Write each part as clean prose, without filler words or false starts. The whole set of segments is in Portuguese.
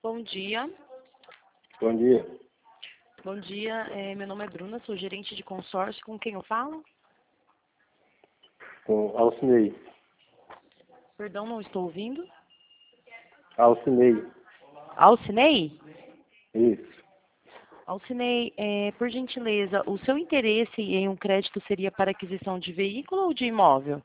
Bom dia. Bom dia. Bom dia, meu nome é Bruna, sou gerente de consórcio. Com quem eu falo? Com Alcinei. Perdão, não estou ouvindo. Alcinei. Alcinei? Isso. Alcinei, por gentileza, o seu interesse em um crédito seria para aquisição de veículo ou de imóvel?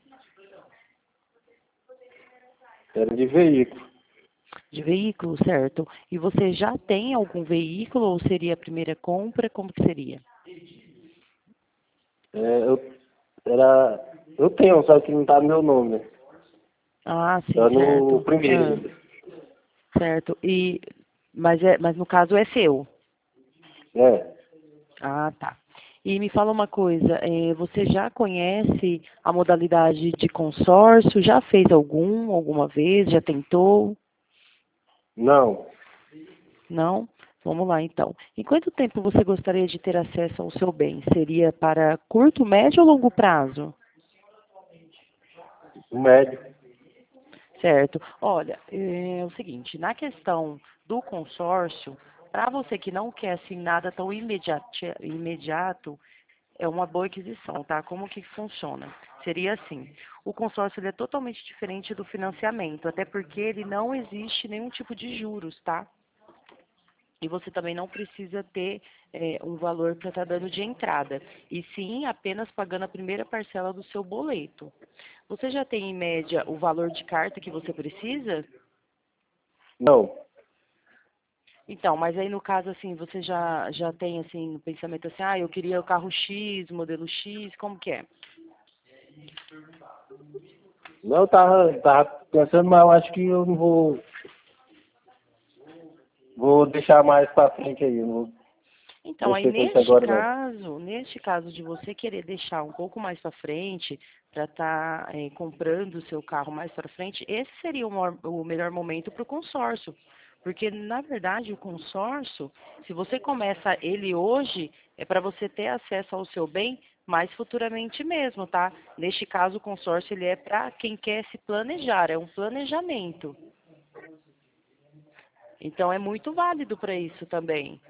Era de veículo. De veículo, certo. E você já tem algum veículo ou seria a primeira compra? Como que seria? É, eu tenho, só que não tá no meu nome, né? Ah, sim, Tá no certo. primeiro Ah, ainda. certo. Mas no caso é seu. É. Ah, tá. E me fala uma coisa, você já conhece a modalidade de consórcio? Já fez alguma vez? Já tentou? Não. Não? Vamos lá, então. Em quanto tempo você gostaria de ter acesso ao seu bem? Seria para curto, médio ou longo prazo? O médio. Certo. Olha, é o seguinte, na questão do consórcio, para você que não quer assim nada tão imediato, é uma boa aquisição, tá? Como que funciona? Seria assim, o consórcio ele é totalmente diferente do financiamento, até porque ele não existe nenhum tipo de juros, tá? E você também não precisa ter um valor para estar dando de entrada, e sim apenas pagando a primeira parcela do seu boleto. Você já tem em média o valor de carta que você precisa? Não. Então, mas aí no caso assim, você já tem assim no pensamento assim, ah, eu queria o carro X, modelo X, como que é? Não, eu tava pensando, mas eu acho que eu não vou deixar mais pra frente aí. Não vou Então, aí mexer com isso agora, não. neste caso de você querer deixar um pouco mais para frente, para estar comprando o seu carro mais para frente, esse seria o melhor momento para o consórcio. Porque, na verdade, o consórcio, se você começa ele hoje, é para você ter acesso ao seu bem mais futuramente mesmo, tá? Neste caso, o consórcio ele é para quem quer se planejar, é um planejamento. Então, é muito válido para isso também.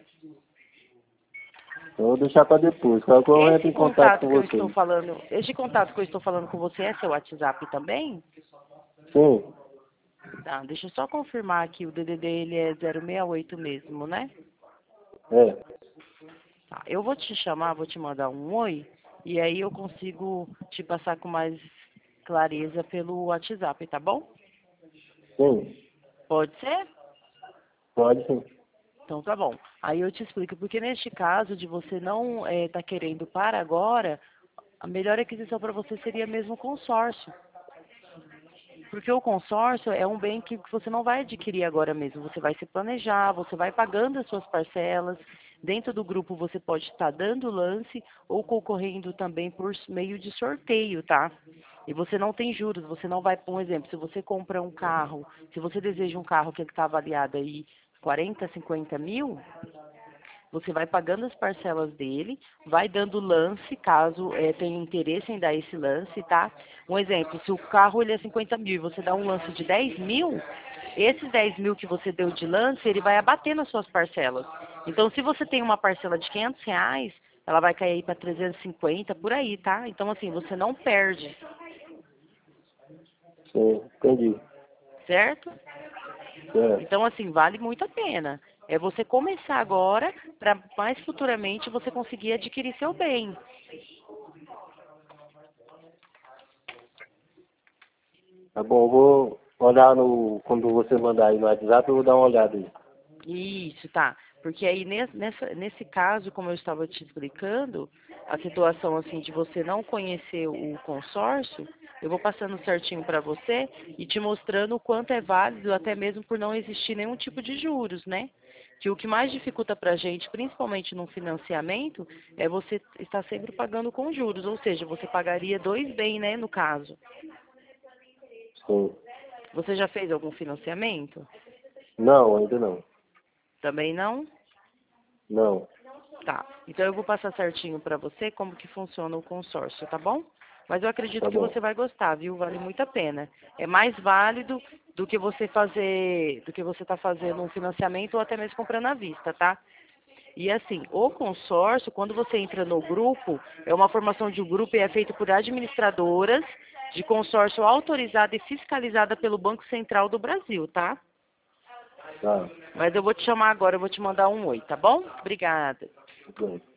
Eu vou deixar pra depois. Qualquer coisa eu entro Esse em contato contato com que eu estou vocês. falando, este contato que eu estou falando com você é seu WhatsApp também? Sim. Tá, deixa eu só confirmar aqui, o DDD ele é 068 mesmo, né? É. Tá, eu vou te chamar, vou te mandar um oi, e aí eu consigo te passar com mais clareza pelo WhatsApp, tá bom? Sim. Pode ser? Pode sim. Então tá bom. Aí eu te explico, porque neste caso de você não tá querendo para agora, a melhor aquisição para você seria mesmo o consórcio. Porque o consórcio é um bem que você não vai adquirir agora mesmo. Você vai se planejar, você vai pagando as suas parcelas. Dentro do grupo você pode estar dando lance ou concorrendo também por meio de sorteio, tá? E você não tem juros, você não vai, por exemplo, se você compra um carro, se você deseja um carro que está avaliado aí 40, 50 mil, você vai pagando as parcelas dele, vai dando lance, caso tenha interesse em dar esse lance, tá? Um exemplo, se o carro ele é 50 mil e você dá um lance de 10 mil, esses 10 mil que você deu de lance, ele vai abater nas suas parcelas. Então, se você tem uma parcela de R$ 500, ela vai cair para 350, por aí, tá? Então, assim, você não perde, Sim. Entendi. certo? É. Então, assim, vale muito a pena. É você começar agora, para mais futuramente você conseguir adquirir seu bem. Tá bom, eu vou olhar quando você mandar aí no WhatsApp, eu vou dar uma olhada aí. Isso, tá. Porque aí nesse caso, como eu estava te explicando, a situação assim de você não conhecer o consórcio, eu vou passando certinho para você e te mostrando o quanto é válido, até mesmo por não existir nenhum tipo de juros, né? Que o que mais dificulta para a gente, principalmente no financiamento, é você estar sempre pagando com juros, ou seja, você pagaria dois bem, né, no caso. Sim. Você já fez algum financiamento? Não, ainda não. Também não? Não. Tá. Então eu vou passar certinho para você como que funciona o consórcio, tá bom? Mas eu acredito Tá que bom. você vai gostar, viu? Vale muito a pena. É mais válido do que você tá fazendo um financiamento ou até mesmo comprando à vista, tá? E assim, o consórcio, quando você entra no grupo, é uma formação de um grupo e é feito por administradoras de consórcio autorizada e fiscalizada pelo Banco Central do Brasil, tá? Tá. Mas eu vou te chamar agora, eu vou te mandar um oi, tá bom? Obrigada. Tudo bem.